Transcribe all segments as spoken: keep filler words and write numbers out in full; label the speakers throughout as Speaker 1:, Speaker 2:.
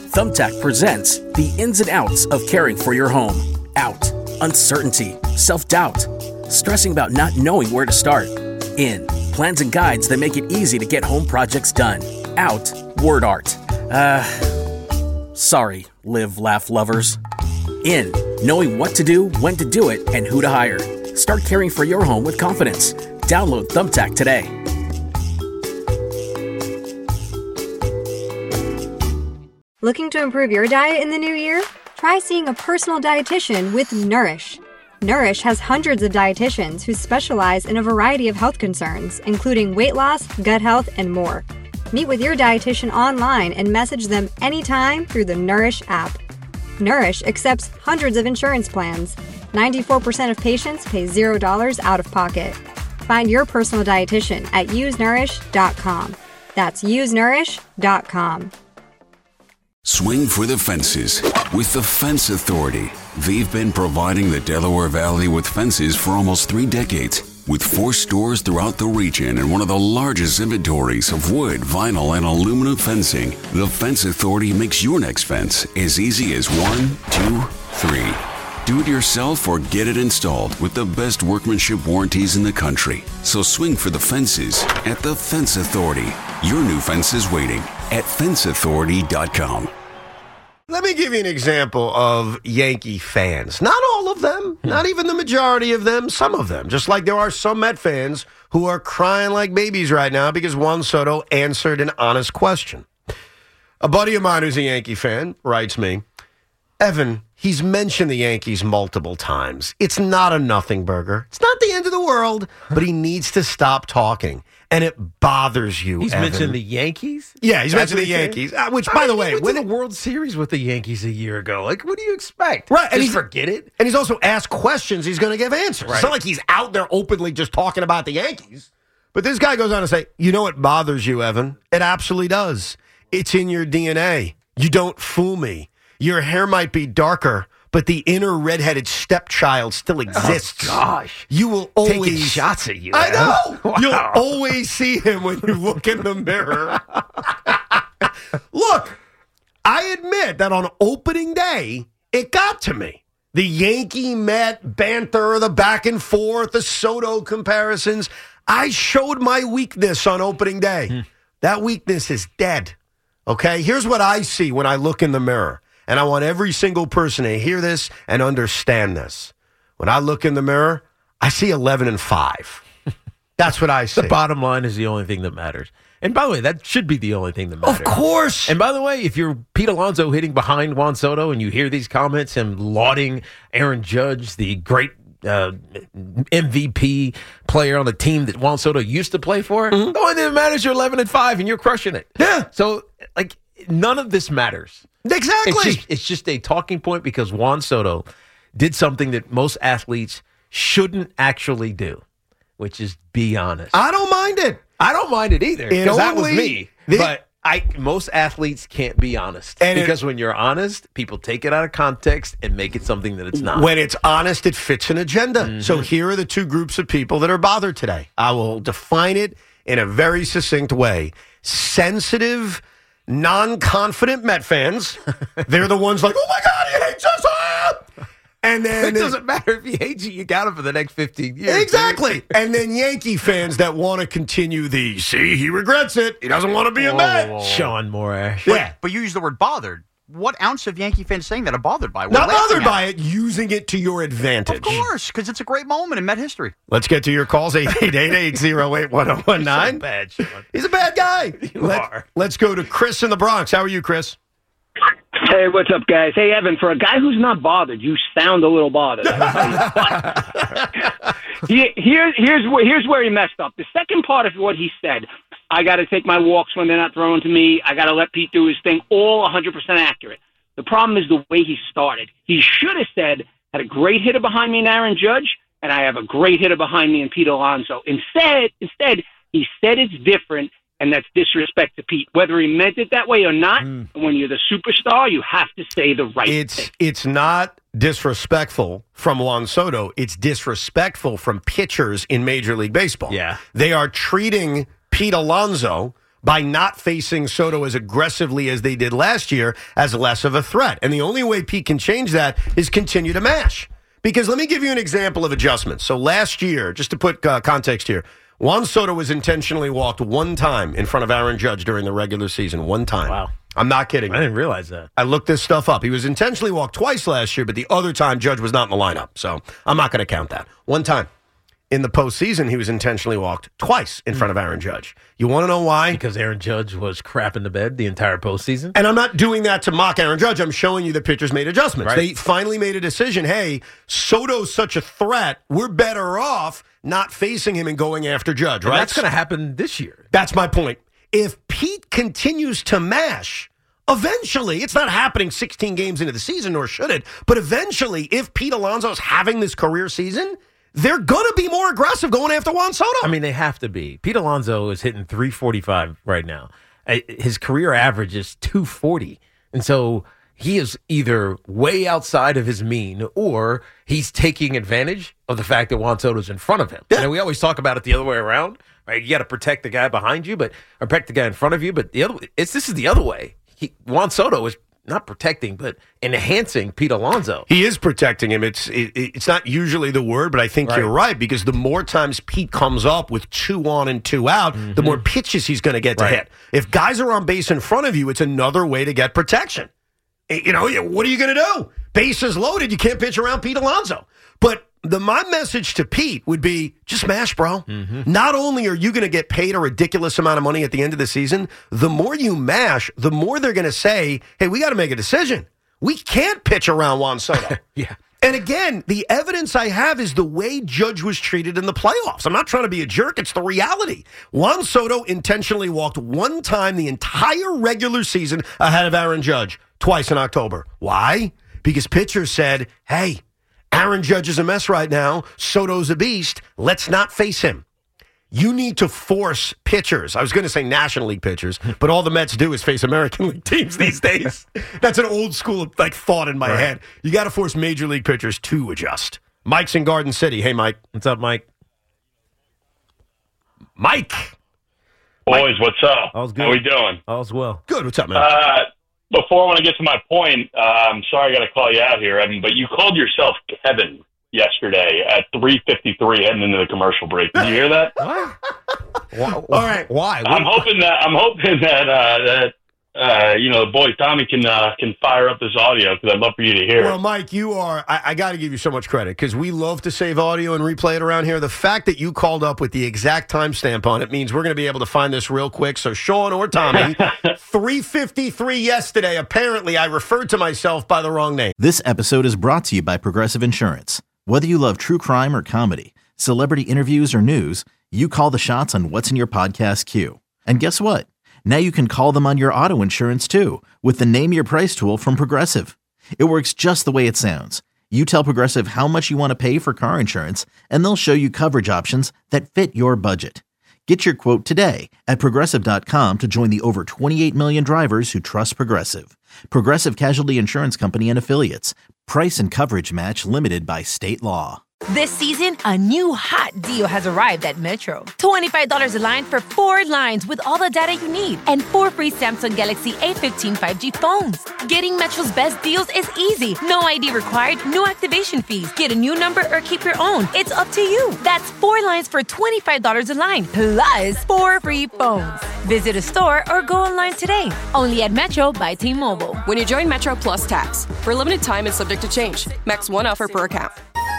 Speaker 1: Thumbtack presents the ins and outs of caring for your home. Out, uncertainty, self-doubt, stressing about not knowing where to start. In, plans and guides that make it easy to get home projects done. Out, word art. Uh, sorry, live, laugh lovers. In, knowing what to do, when to do it, and who to hire. Start caring for your home with confidence. Download Thumbtack today.
Speaker 2: Looking to improve your diet in the new year? Try seeing a personal dietitian with Nourish. Nourish has hundreds of dietitians who specialize in a variety of health concerns, including weight loss, gut health, and more. Meet with your dietitian online and message them anytime through the Nourish app. Nourish accepts hundreds of insurance plans. ninety-four percent of patients pay zero dollars out of pocket. Find your personal dietitian at use nourish dot com. That's use nourish dot com.
Speaker 3: Swing for the fences with the Fence Authority. They've been providing the Delaware Valley with fences for almost three decades. With four stores throughout the region and one of the largest inventories of wood, vinyl, and aluminum fencing, the Fence Authority makes your next fence as easy as one, two, three. Do it yourself or get it installed with the best workmanship warranties in the country. So swing for the fences at the Fence Authority. Your new fence is waiting at fence authority dot com.
Speaker 4: Let me give you an example of Yankee fans. Not all of them, not even the majority of them, some of them. Just like there are some Met fans who are crying like babies right now because Juan Soto answered an honest question. A buddy of mine who's a Yankee fan writes me, Evan, he's mentioned the Yankees multiple times. It's not a nothing burger. It's not the end of the world, but he needs to stop talking. And it bothers you,
Speaker 5: He's
Speaker 4: Evan.
Speaker 5: mentioned the Yankees?
Speaker 4: Yeah, he's
Speaker 5: That's
Speaker 4: mentioned the
Speaker 5: what he
Speaker 4: Yankees. Uh, which,
Speaker 5: I
Speaker 4: by
Speaker 5: mean,
Speaker 4: the
Speaker 5: he
Speaker 4: way,
Speaker 5: went
Speaker 4: when
Speaker 5: to the World Series with the Yankees a year ago. Like, what do you expect?
Speaker 4: Right, and
Speaker 5: Just
Speaker 4: he's
Speaker 5: forget it?
Speaker 4: And he's also asked questions he's going to give answers.
Speaker 5: Right.
Speaker 4: It's not like he's out there openly just talking about the Yankees. But this guy goes on to say, you know what bothers you, Evan? It absolutely does. It's in your D N A. You don't fool me. Your hair might be darker, but the inner redheaded stepchild still exists.
Speaker 5: Oh, gosh.
Speaker 4: You will always...
Speaker 5: Taking shots at you.
Speaker 4: I know.
Speaker 5: Wow.
Speaker 4: You'll always see him when you look in the mirror. Look, I admit that on opening day, it got to me. The Yankee Met banter, the back and forth, the Soto comparisons. I showed my weakness on opening day. Hmm. That weakness is dead. Okay? Here's what I see when I look in the mirror. And I want every single person to hear this and understand this. When I look in the mirror, I see eleven and five. That's what I see.
Speaker 5: The bottom line is the only thing that matters. And by the way, that should be the only thing that matters.
Speaker 4: Of course.
Speaker 5: And by the way, if you're Pete Alonso hitting behind Juan Soto and you hear these comments and lauding Aaron Judge, the great uh, M V P player on the team that Juan Soto used to play for, mm-hmm. the only thing that matters is you're eleven and five and you're crushing it.
Speaker 4: Yeah.
Speaker 5: So, like, none of this matters.
Speaker 4: Exactly.
Speaker 5: It's just, it's just a talking point because Juan Soto did something that most athletes shouldn't actually do, which is be honest.
Speaker 4: I don't mind it.
Speaker 5: I don't mind it either because that was me. The, but I most athletes can't be honest and because it, when you're honest, people take it out of context and make it something that it's not.
Speaker 4: When it's honest, it fits an agenda.
Speaker 5: Mm-hmm.
Speaker 4: So here are the two groups of people that are bothered today. I will define it in a very succinct way. Sensitive, non-confident Met fans. They're the ones like, oh my God, he hates us. Ah! And then
Speaker 5: it doesn't matter if he hates you, you got him for the next fifteen years.
Speaker 4: Exactly. And then Yankee fans that want to continue the, see, he regrets it. He doesn't want to be a Met.
Speaker 5: Sean Morash.
Speaker 4: Yeah.
Speaker 6: But you use the word bothered. What ounce of Yankee fans saying that are bothered by it?
Speaker 4: Not bothered by it, using it to your advantage.
Speaker 6: Of course, because it's a great moment in Met history.
Speaker 4: Let's get to your calls, eight eight eight, eight zero eight, one zero one nine.
Speaker 5: So bad, Sean.
Speaker 4: He's a bad guy.
Speaker 5: You
Speaker 4: Let,
Speaker 5: are. Let's
Speaker 4: go to Chris in the Bronx. How are you, Chris?
Speaker 7: Hey, what's up, guys? Hey, Evan, for a guy who's not bothered, you sound a little bothered. he, here, here's, where, here's where he messed up. The second part of what he said, I got to take my walks when they're not throwing to me. I got to let Pete do his thing. All one hundred percent accurate. The problem is the way he started. He should have said, had a great hitter behind me in Aaron Judge, and I have a great hitter behind me in Pete Alonso. Instead, instead, he said it's different, and that's disrespect to Pete. Whether he meant it that way or not, mm. when you're the superstar, you have to say the right
Speaker 4: it's,
Speaker 7: thing.
Speaker 4: It's not disrespectful from Juan Soto. It's disrespectful from pitchers in Major League Baseball.
Speaker 5: Yeah.
Speaker 4: They are treating Pete Alonso by not facing Soto as aggressively as they did last year as less of a threat. And the only way Pete can change that is continue to mash. Because let me give you an example of adjustments. So last year, just to put uh, context here, Juan Soto was intentionally walked one time in front of Aaron Judge during the regular season. One time.
Speaker 5: Wow.
Speaker 4: I'm not kidding.
Speaker 5: I didn't realize that.
Speaker 4: I looked this stuff up. He was intentionally walked twice last year, but the other time Judge was not in the lineup. So I'm not going to count that. One time. In the postseason, he was intentionally walked twice in front of Aaron Judge. You want to know why?
Speaker 5: Because Aaron Judge was crap in the bed the entire postseason.
Speaker 4: And I'm not doing that to mock Aaron Judge. I'm showing you the pitchers made adjustments.
Speaker 5: Right.
Speaker 4: They finally made a decision. Hey, Soto's such a threat. We're better off not facing him and going after Judge,
Speaker 5: And
Speaker 4: right?
Speaker 5: that's going to happen this year.
Speaker 4: That's my point. If Pete continues to mash, eventually, it's not happening sixteen games into the season, nor should it, but eventually, if Pete Alonso's having this career season, they're going to be more aggressive going after Juan Soto.
Speaker 5: I mean, they have to be. Pete Alonso is hitting three forty-five right now. Uh, His career average is two forty. And so he is either way outside of his mean or he's taking advantage of the fact that Juan Soto's in front of him.
Speaker 4: Yeah.
Speaker 5: And we always talk about it the other way around, right? You got to protect the guy behind you, but or protect the guy in front of you. But the other, it's this is the other way. He, Juan Soto is not protecting, but enhancing Pete Alonso.
Speaker 4: He is protecting him. It's it, it's not usually the word, but I think
Speaker 5: Right.
Speaker 4: you're right, because the more times Pete comes up with two on and two out,
Speaker 5: Mm-hmm.
Speaker 4: the more pitches he's going to get to
Speaker 5: Right.
Speaker 4: hit. If guys are on base in front of you, it's another way to get protection. Eh, You know, what are you going to do? Bases loaded, you can't pitch around Pete Alonso. But the my message to Pete would be just mash, bro.
Speaker 5: Mm-hmm.
Speaker 4: Not only are you going to get paid a ridiculous amount of money at the end of the season, the more you mash, the more they're going to say, hey, we got to make a decision. We can't pitch around Juan Soto.
Speaker 5: Yeah.
Speaker 4: And again, the evidence I have is the way Judge was treated in the playoffs. I'm not trying to be a jerk. It's the reality. Juan Soto intentionally walked one time the entire regular season ahead of Aaron Judge, twice in October. Why? Because pitchers said, hey, Aaron Judge is a mess right now. Soto's a beast. Let's not face him. You need to force pitchers. I was going to say National League pitchers, but all the Mets do is face American League teams these days. That's an old school like thought in my
Speaker 5: Right.
Speaker 4: head. You got to force Major League pitchers to adjust. Mike's in Garden City. Hey, Mike.
Speaker 5: What's up, Mike?
Speaker 4: Mike.
Speaker 8: Boys, what's up?
Speaker 5: All's good.
Speaker 8: How we doing?
Speaker 5: All's well.
Speaker 4: Good. What's up, man?
Speaker 8: Uh, before I want to get to my point, uh, I'm sorry I got to call you out here, Evan, but you called yourself Kevin yesterday at three fifty-three heading into the commercial break. Did you hear that?
Speaker 5: What? Why?
Speaker 4: All right.
Speaker 5: Why?
Speaker 8: I'm hoping that I'm hoping that uh, that uh, you know, the boy Tommy can uh, can fire up this audio because I'd love for you to hear
Speaker 4: Well,
Speaker 8: it.
Speaker 4: Mike, you are, I, I got to give you so much credit because we love to save audio and replay it around here. The fact that you called up with the exact timestamp on it means we're going to be able to find this real quick. So, Sean or Tommy, three fifty-three yesterday, apparently I referred to myself by the wrong name.
Speaker 9: This episode is brought to you by Progressive Insurance. Whether you love true crime or comedy, celebrity interviews or news, you call the shots on what's in your podcast queue. And guess what? Now you can call them on your auto insurance too with the Name Your Price tool from Progressive. It works just the way it sounds. You tell Progressive how much you want to pay for car insurance, and they'll show you coverage options that fit your budget. Get your quote today at Progressive dot com to join the over twenty-eight million drivers who trust Progressive. Progressive Casualty Insurance Company and Affiliates. Price and coverage match limited by state law.
Speaker 10: This season, a new hot deal has arrived at Metro. twenty-five dollars a line for four lines with all the data you need and four free Samsung Galaxy A fifteen five G phones. Getting Metro's best deals is easy. No I D required, no activation fees. Get a new number or keep your own. It's up to you. That's four lines for twenty-five dollars a line, plus four free phones. Visit a store or go online today. Only at Metro by T-Mobile.
Speaker 11: When you join Metro Plus Tax, for a limited time and subject to change. Max one offer per account.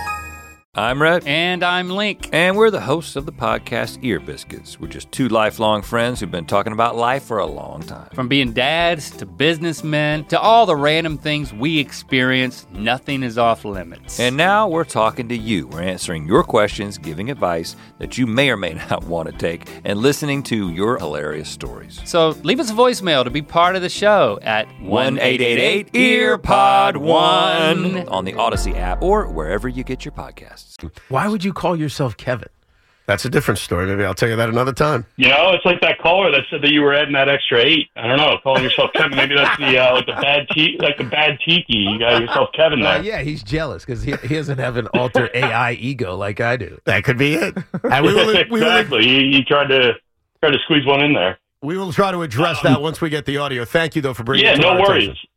Speaker 12: I'm Rhett.
Speaker 13: And I'm Link.
Speaker 12: And we're the hosts of the podcast Ear Biscuits. We're just two lifelong friends who've been talking about life for a long time.
Speaker 13: From being dads to businessmen to all the random things we experience, nothing is off limits.
Speaker 12: And now we're talking to you. We're answering your questions, giving advice that you may or may not want to take, and listening to your hilarious stories.
Speaker 13: So leave us a voicemail to be part of the show at
Speaker 12: one eight eight eight E A R P O D one on the Odyssey app or wherever you get your podcasts.
Speaker 5: Why would you call yourself Kevin?
Speaker 4: That's a different story. Maybe I'll tell you that another time.
Speaker 8: You know, it's like that caller that said that you were adding that extra eight. I don't know, calling yourself Kevin. Maybe that's the uh, like the bad te- like the bad tiki. You got yourself Kevin there.
Speaker 5: Uh, yeah, he's jealous because he, he doesn't have an alter A I ego like I do.
Speaker 4: That could be it. And we were, we were,
Speaker 8: exactly. He, he tried to tried to squeeze one in there.
Speaker 4: We will try to address
Speaker 8: Um,
Speaker 4: that once we get the audio. Thank you, though, for bringing
Speaker 8: Yeah,
Speaker 4: it to
Speaker 8: no
Speaker 4: our
Speaker 8: worries.
Speaker 4: attention.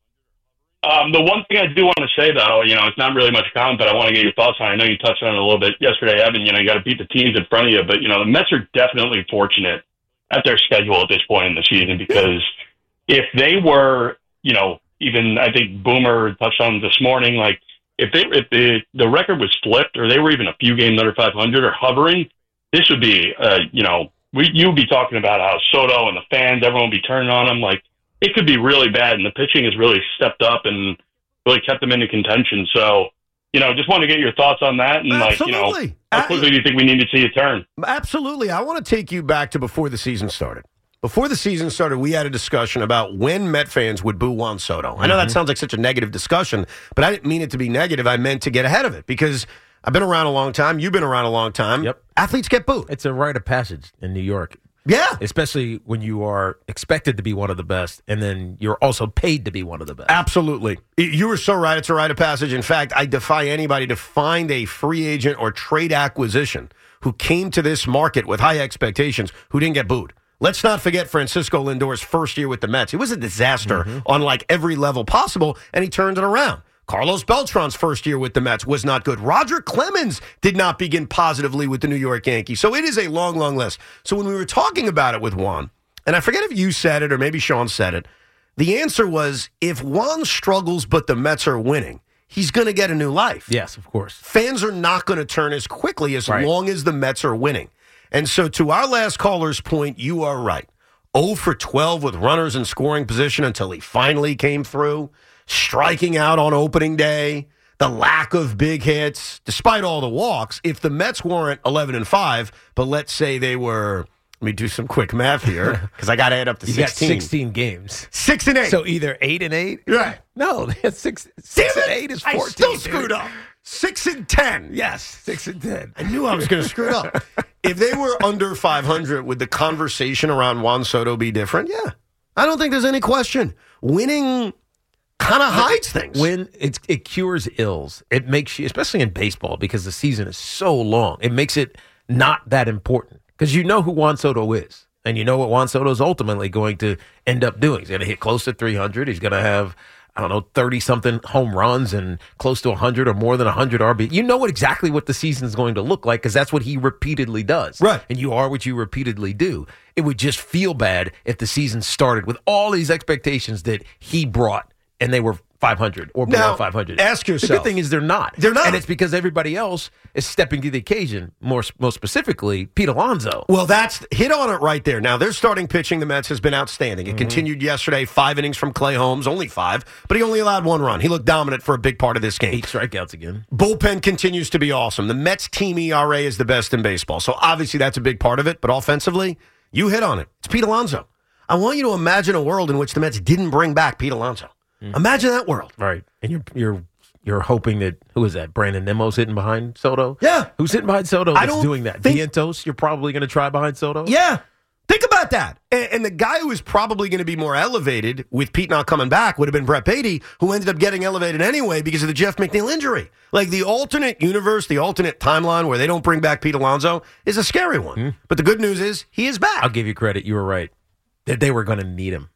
Speaker 8: Um, the one thing I do want to say, though, you know, it's not really much comment, but I want to get your thoughts on it. I know you touched on it a little bit yesterday, Evan. You know, you got to beat the teams in front of you. But, you know, the Mets are definitely fortunate at their schedule at this point in the season because if they were, you know, even I think Boomer touched on this morning, like if they if the, the record was flipped or they were even a few games under five hundred or hovering, this would be, uh, you know, we you would be talking about how Soto and the fans, everyone would be turning on him. Like, it could be really bad, and the pitching has really stepped up and really kept them into contention. So, you know, just want to get your thoughts on that. And,
Speaker 4: Absolutely.
Speaker 8: like, you know, how quickly do you think we need to see a turn?
Speaker 4: Absolutely. I want to take you back to before the season started. Before the season started, we had a discussion about when Met fans would boo Juan Soto. I know that sounds like such a negative discussion, but I didn't mean it to be negative. I meant to get ahead of it because I've been around a long time. You've been around a long time.
Speaker 5: Yep.
Speaker 4: Athletes get booed.
Speaker 5: It's a rite of passage in New York.
Speaker 4: Yeah.
Speaker 5: Especially when you are expected to be one of the best, and then you're also paid to be one of the best.
Speaker 4: Absolutely. You were so right. It's a rite of passage. In fact, I defy anybody to find a free agent or trade acquisition who came to this market with high expectations who didn't get booed. Let's not forget Francisco Lindor's first year with the Mets. It was a disaster mm-hmm. on like every level possible, and he turned it around. Carlos Beltran's first year with the Mets was not good. Roger Clemens did not begin positively with the New York Yankees. So it is a long, long list. So when we were talking about it with Juan, and I forget if you said it or maybe Sean said it, the answer was if Juan struggles but the Mets are winning, he's going to get a new life.
Speaker 5: Yes, of course.
Speaker 4: Fans are not going to turn as quickly as
Speaker 5: right.
Speaker 4: long as the Mets are winning. And so to our last caller's point, you are right. oh for twelve with runners in scoring position until he finally came through. Striking out on opening day, the lack of big hits, despite all the walks. If the Mets weren't eleven and five, but let's say they were, let me do some quick math here, because I got to add up to
Speaker 5: you
Speaker 4: sixteen.
Speaker 5: Got sixteen games.
Speaker 4: Six and eight.
Speaker 5: So either eight and eight?
Speaker 4: Right.
Speaker 5: No, that's six, six and eight is fourteen.
Speaker 4: I still
Speaker 5: dude.
Speaker 4: screwed up. Six and ten.
Speaker 5: Yes, six and ten.
Speaker 4: I knew I was going to screw it up. If they were under five hundred, would the conversation around Juan Soto be different? Yeah. I don't think there's any question. Winning kind of hides things.
Speaker 5: When it, it cures ills. It makes you, especially in baseball, because the season is so long, it makes it not that important. Because you know who Juan Soto is. And you know what Juan Soto is ultimately going to end up doing. He's going to hit close to three hundred. He's going to have, I don't know, thirty-something home runs and close to one hundred or more than one hundred R B. You know what exactly what the season is going to look like because that's what he repeatedly does.
Speaker 4: Right.
Speaker 5: And you are what you repeatedly do. It would just feel bad if the season started with all these expectations that he brought and they were five hundred or below
Speaker 4: now,
Speaker 5: five hundred.
Speaker 4: Ask yourself.
Speaker 5: The good thing is they're not.
Speaker 4: They're not.
Speaker 5: And it's because everybody else is stepping to the occasion, more most specifically, Pete Alonso.
Speaker 4: Well, that's hit on it right there. Now, their starting pitching, the Mets, has been outstanding. It mm-hmm. continued yesterday, five innings from Clay Holmes, only five, but he only allowed one run. He looked dominant for a big part of this game.
Speaker 5: Eight strikeouts again.
Speaker 4: Bullpen continues to be awesome. The Mets team E R A is the best in baseball, so obviously that's a big part of it, but offensively, you hit on it. It's Pete Alonso. I want you to imagine a world in which the Mets didn't bring back Pete Alonso. Mm-hmm. Imagine that world.
Speaker 5: Right. And you're you're you're hoping that, who is that? Brandon Nimmo's hitting behind Soto?
Speaker 4: Yeah.
Speaker 5: Who's hitting behind Soto
Speaker 4: I
Speaker 5: that's
Speaker 4: don't
Speaker 5: doing that?
Speaker 4: think-
Speaker 5: Vientos, you're probably going to try behind Soto?
Speaker 4: Yeah. Think about that. And, and the guy who was probably going to be more elevated with Pete not coming back would have been Brett Beatty, who ended up getting elevated anyway because of the Jeff McNeil injury. Like the alternate universe, the alternate timeline where they don't bring back Pete Alonso is a scary one. Mm-hmm. But the good news is he is back.
Speaker 5: I'll give you credit. You were right. That they were going to need him.